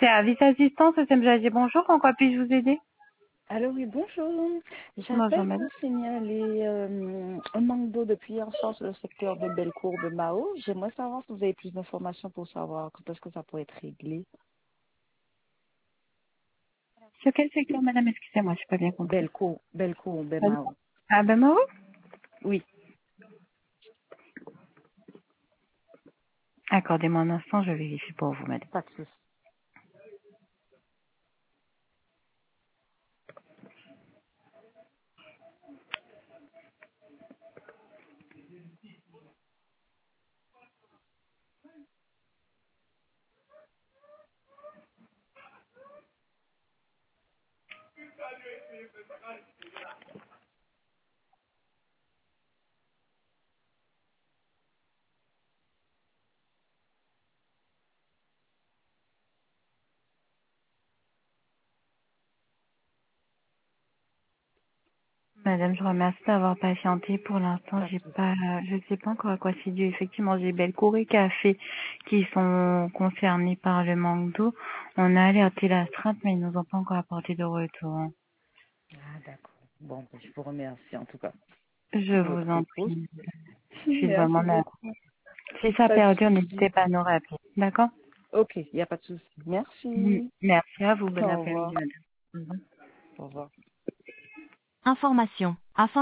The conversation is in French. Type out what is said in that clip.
Service assistance, SMJG, bonjour, en quoi puis-je vous aider? Allô, oui, bonjour. Bonjour, J'appelle madame. pour signaler un manque d'eau depuis hier soir sur le secteur de Bellecour de Mao. J'aimerais savoir si vous avez plus d'informations pour savoir quand est-ce que ça pourrait être réglé. Sur quel secteur, madame? Excusez-moi, je n'ai pas bien compris. Bellecour, Pardon. Mao. Ah, ben, moi, oui. Oui, Accordez-moi un instant, je vérifie pour vous, madame. pas de souci. Madame, je vous remercie d'avoir patienté. Pour l'instant, Pas de souci. je sais pas encore à quoi c'est dû. Effectivement, j'ai Bellecour et Café qui sont concernés par le manque d'eau. On a alerté la strate, mais ils nous ont pas encore apporté de retour. Ah, d'accord. Bon, ben, je vous remercie en tout cas Je pour vous votre en écoute. prie. Je suis vraiment Merci là. beaucoup. Si ça Pas de perdure, souci. n'hésitez pas à nous rappeler. D'accord? Ok, il n'y a pas de souci. Merci. Merci à vous. Bon Au après-midi, revoir. madame. Au revoir. Au revoir. Information. Afin